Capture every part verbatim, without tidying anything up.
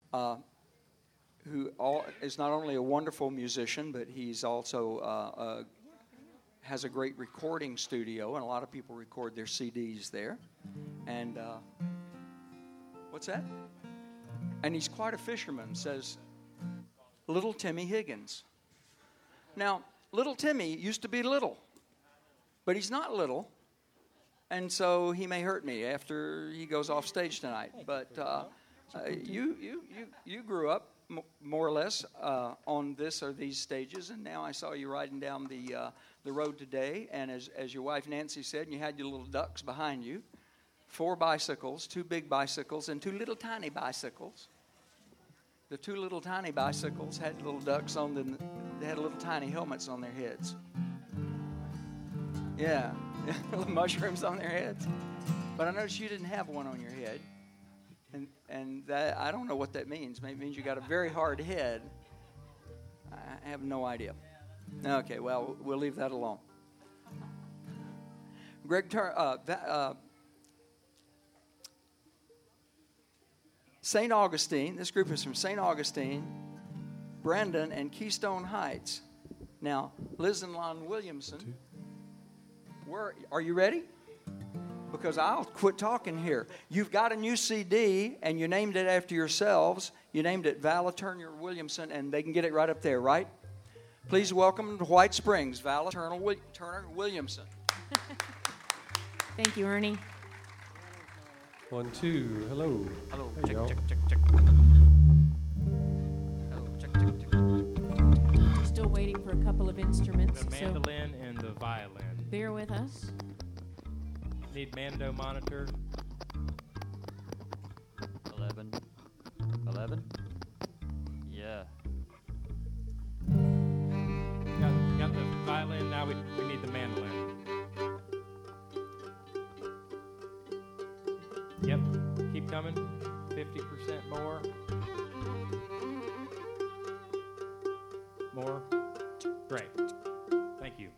uh, who all, is not only a wonderful musician, but he's also uh, uh, has a great recording studio, and a lot of people record their C Ds there. And uh, what's that? And he's quite a fisherman, says Little Timmy Higgins. Now, Little Timmy used to be little, but he's not little, and so he may hurt me after he goes off stage tonight. But uh, uh, you, you, you, you grew up m- more or less uh, on this or these stages, and now I saw you riding down the uh, the road today. And as as your wife Nancy said, you had your little ducks behind you, four bicycles, two big bicycles, and two little tiny bicycles. The two little tiny bicycles had little ducks on them. They had little tiny helmets on their heads. Yeah, little mushrooms on their heads. But I noticed you didn't have one on your head. And and that, I don't know what that means. Maybe it means you got a very hard head. I have no idea. Okay, well, we'll leave that alone. Greg Tur- uh, uh, Saint Augustine, this group is from Saint Augustine, Brandon, and Keystone Heights. Now, Liz and Lon Williamson, where, are you ready? Because I'll quit talking here. You've got a new C D, and you named it after yourselves. You named it Vala Turner Williamson, and they can get it right up there, right? Please welcome to White Springs, Vala Turner, Turner Williamson. Thank you, Ernie. One, two, hello. Hello. Hey, Check, y'all. check, check, check. Hello, check, check, check. We're still waiting for a couple of instruments, The so mandolin and the violin. bear with us. Need Mando monitor. Eleven. Eleven? Yeah. Got, got the violin, now we, we need the mandolin. Yep, keep coming. fifty percent more. More. Great. Thank you.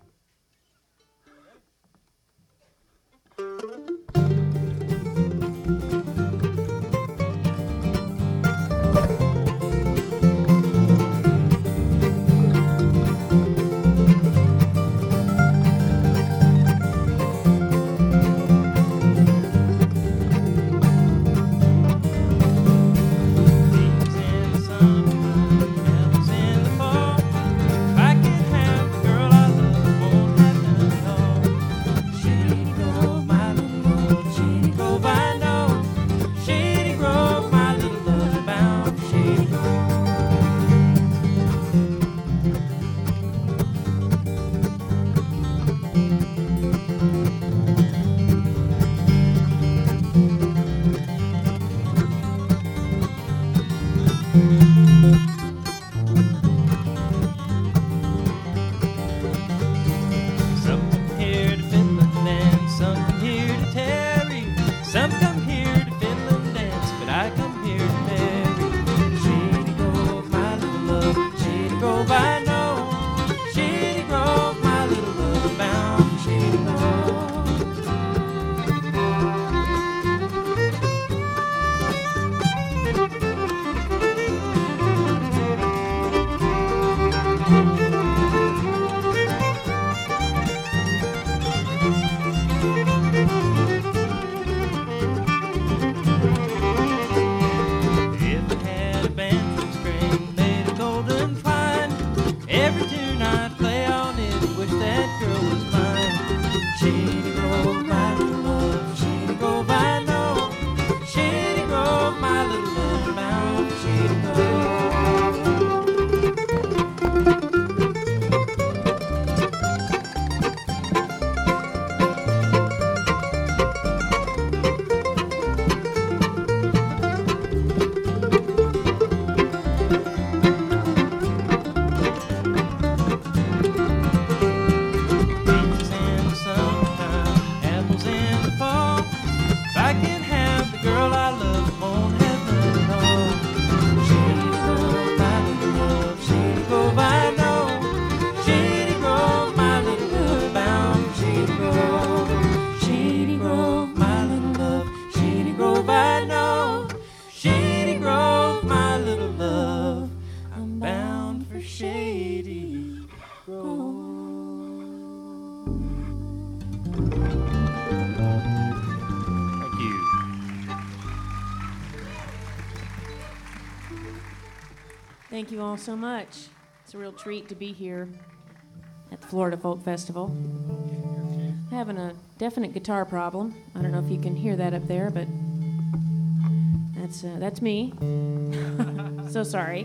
Thank you all so much. It's a real treat to be here at the Florida Folk Festival. Having a definite guitar problem. I don't know if you can hear that up there, but that's uh, that's me. So sorry.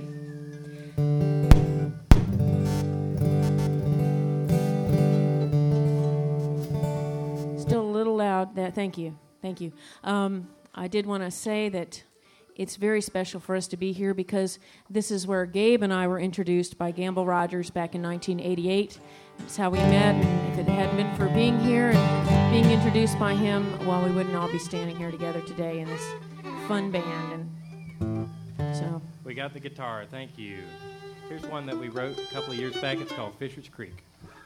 Still a little loud. There. Thank you. Thank you. Um, I did want to say that it's very special for us to be here because this is where Gabe and I were introduced by Gamble Rogers back in nineteen eighty-eight. That's how we met, and if it hadn't been for being here and being introduced by him, well, we wouldn't all be standing here together today in this fun band. And so We got the guitar. Thank you. Here's one that we wrote a couple of years back. It's called Fisher's Creek.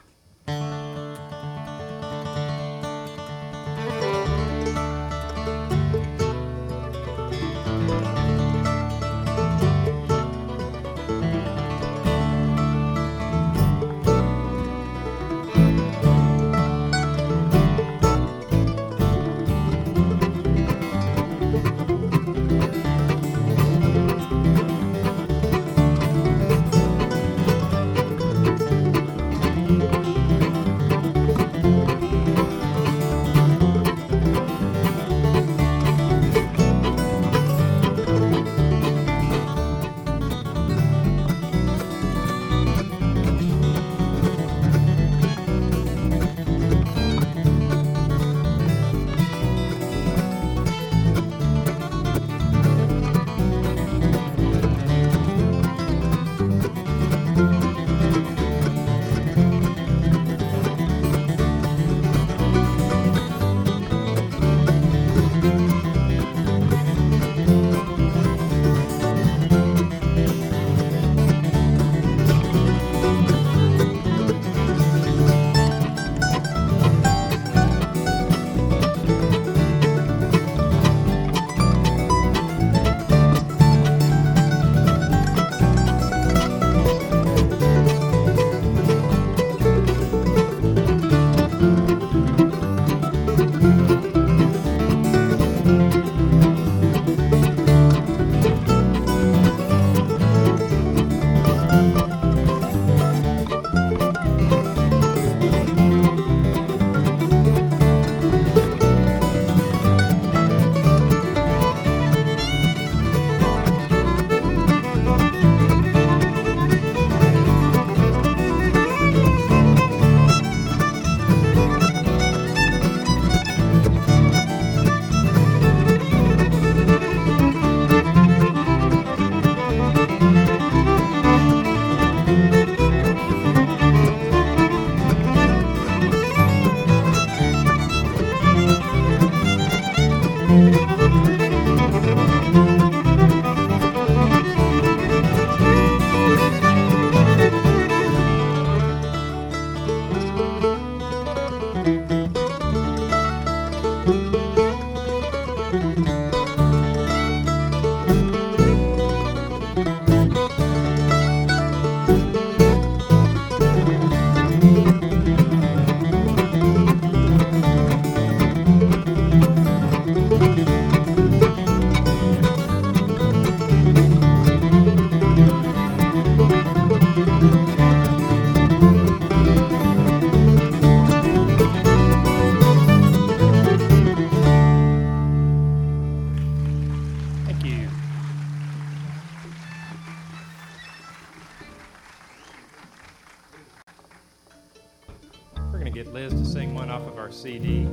C D.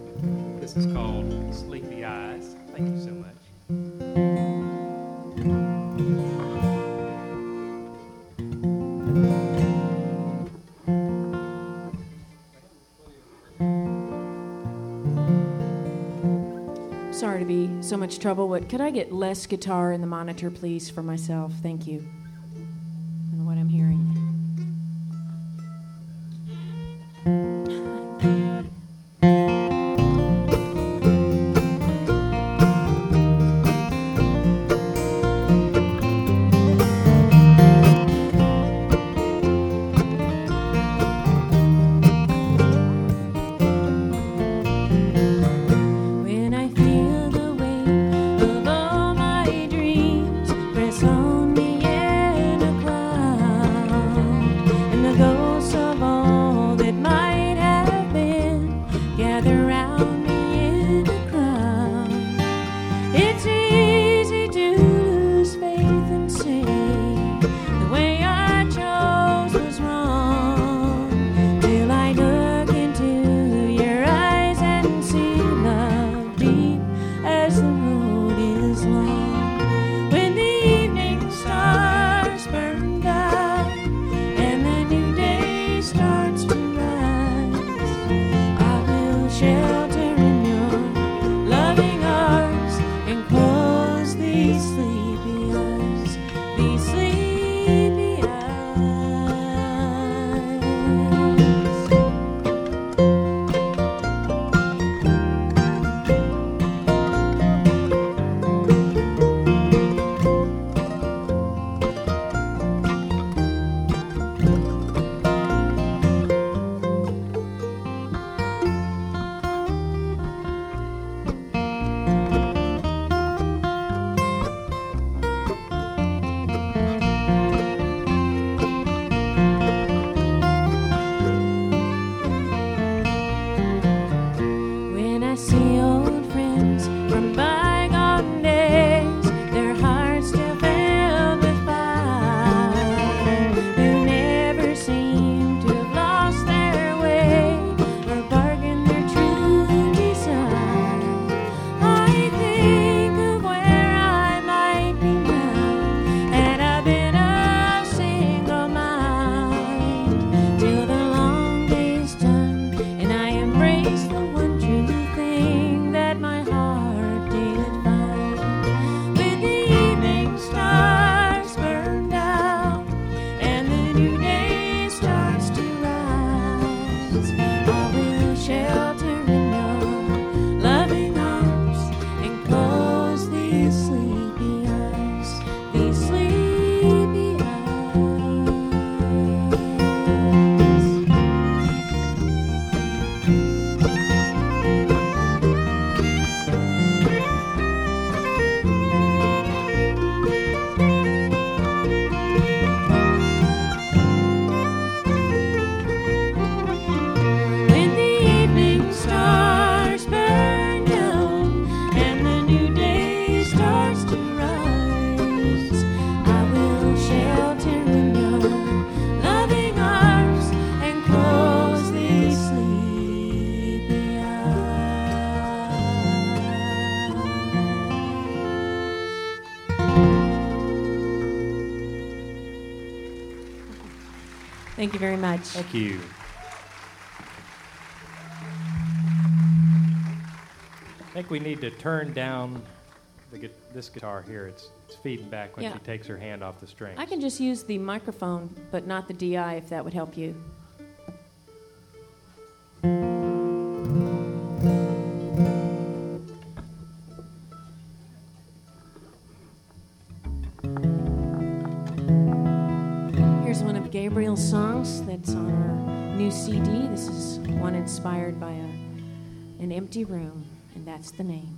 This is called Sleepy Eyes. Thank you so much. Sorry to be so much trouble, but could I get less guitar in the monitor, please, for myself? Thank you. I don't know what I'm hearing. When I feel the weight of all my dreams press on me Thank you very much. Thank you. I think we need to turn down the, gu- this guitar here. It's, it's feeding back when Yeah. she takes her hand off the strings. I can just use the microphone, but not the D I, if that would help you. Here's one of Gabriel's songs that's on our new C D. This is one inspired by a, an empty room, and that's the name.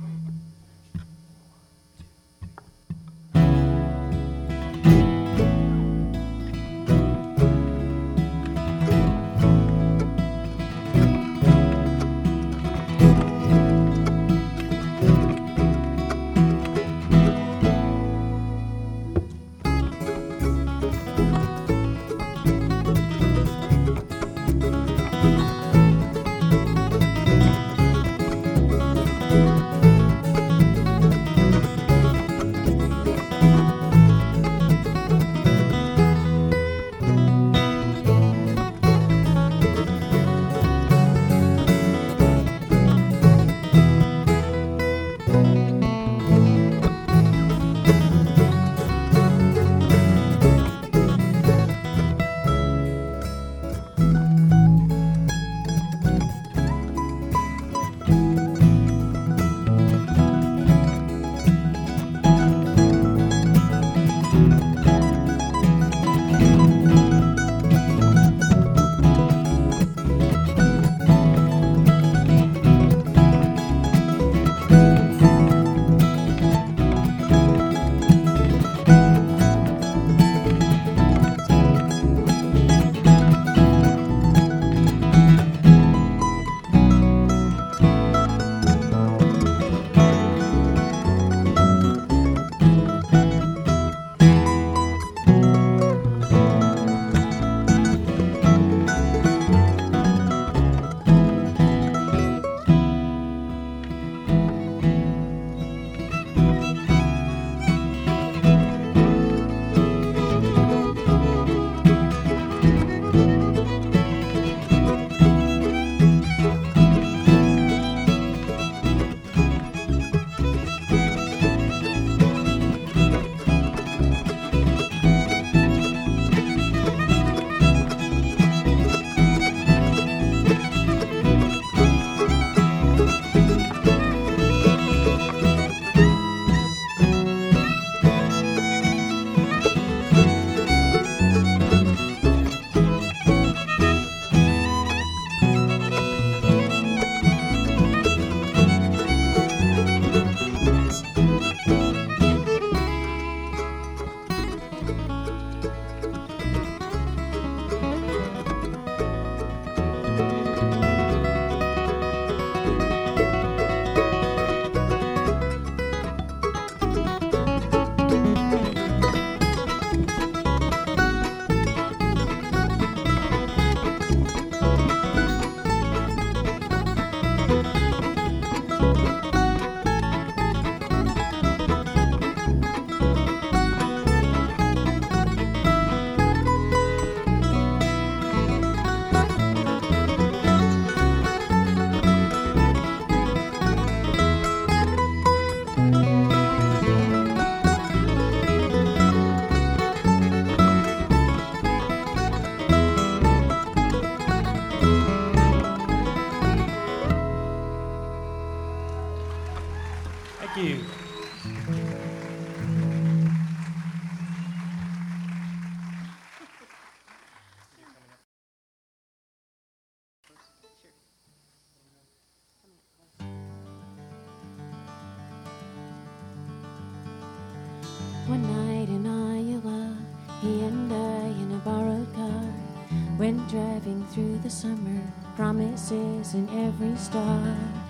One night in Iowa, he and I in a borrowed car went driving through the summer, promises in every star.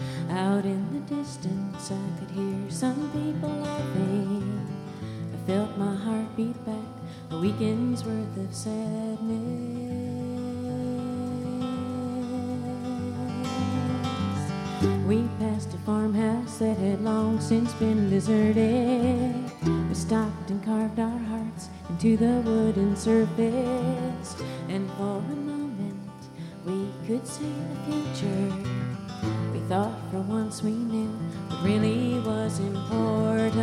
Out in the distance I could hear some people laughing. I felt my heart beat back, a weekend's worth of sadness. We passed a farmhouse that had long since been deserted. We stopped and carved our hearts into the wooden surface, and for a moment we could see the future. We thought for once we knew what really was important.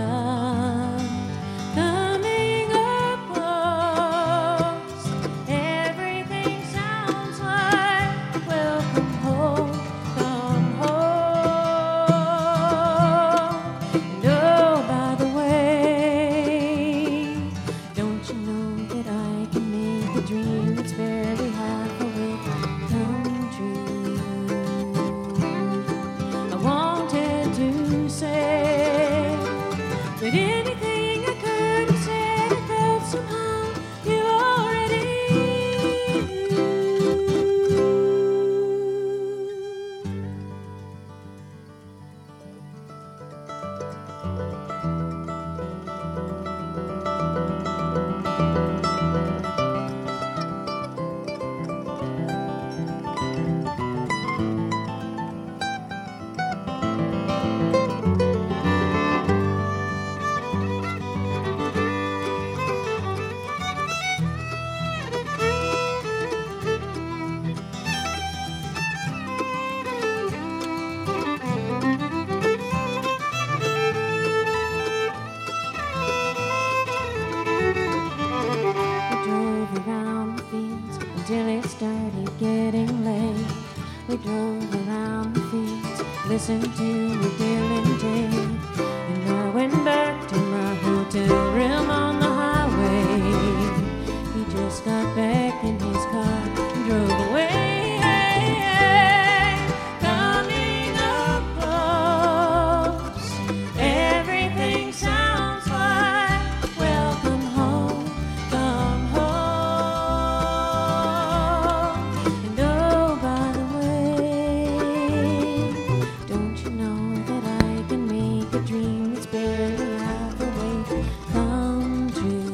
Coming up close, everything sounds like welcome home, come home. And oh, by the way, don't you know that I can make a dream that's barely half away come true? I wanted to say that anything I could have said, I felt somehow you already We drove around the fields until it started getting late. We drove around the fields, listened to a Dylan tape, and I went back to my hotel room on the highway. He just got back in his car and drove away. Coming up close, everything sounds like welcome home, come home. And oh, by the way, don't you know that I can make a dream that's barely half away come true?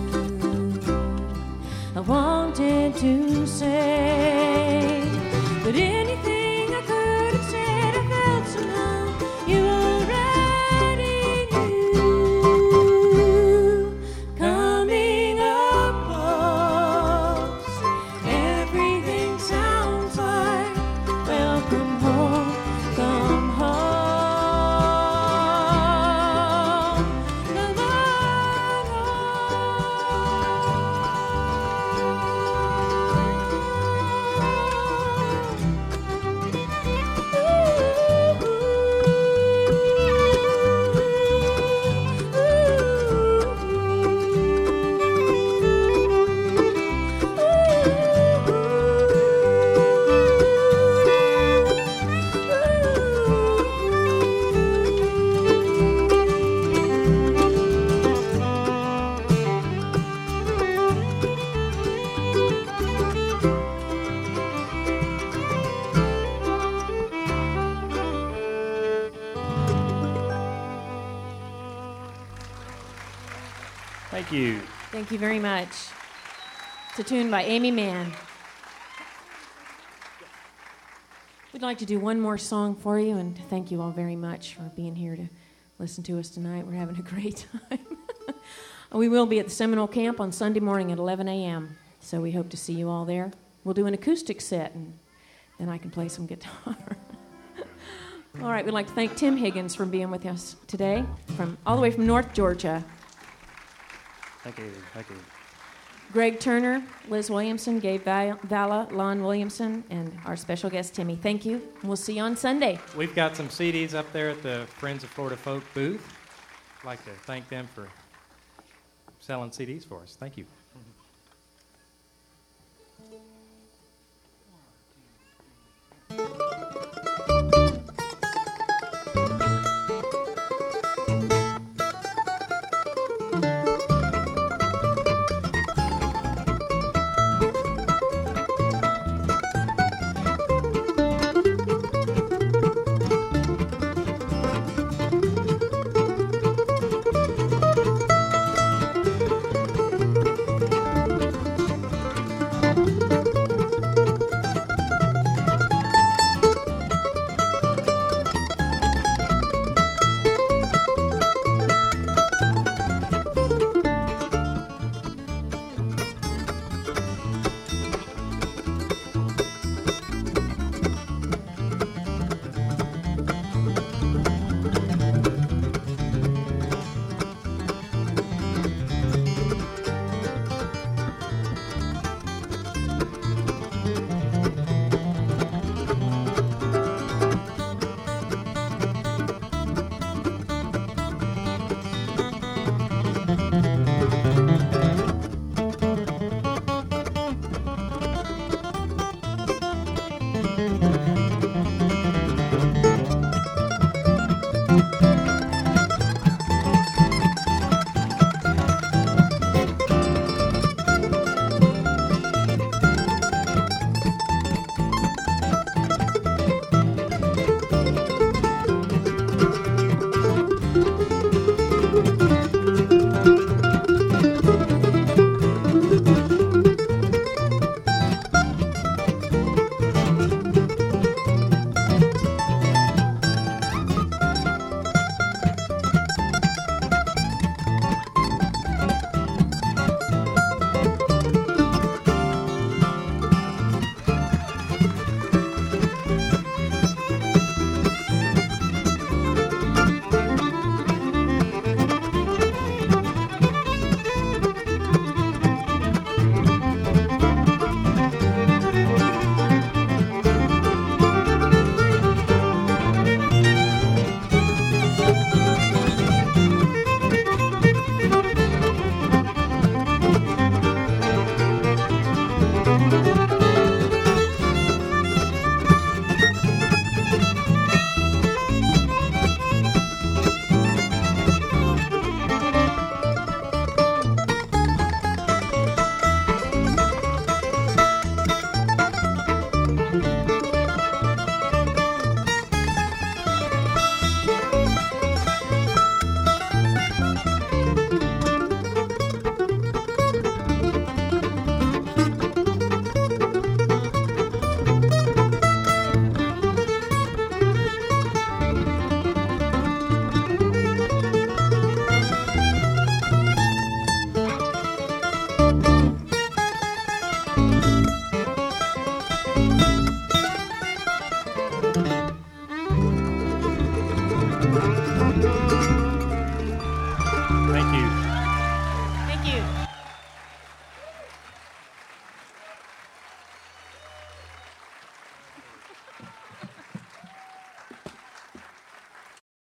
I wanted to say, but anything I could have said, I felt somehow you already knew. Coming up close, everything sounds like welcome home, come home, come on Thank you. Thank you very much. It's a tune by Amy Mann. We'd like to do one more song for you, and thank you all very much for being here to listen to us tonight. We're having a great time. We will be at the Seminole Camp on Sunday morning at eleven a.m., so we hope to see you all there. We'll do an acoustic set, and then I can play some guitar. All right, we'd like to thank Tim Higgins for being with us today, from all the way from North Georgia. Thank you. Thank you. Greg Turner, Liz Williamson, Gabe Val- Vala, Lon Williamson, and our special guest, Timmy. Thank you. We'll see you on Sunday. We've got some C Ds up there at the Friends of Florida Folk booth. I'd like to thank them for selling C Ds for us. Thank you.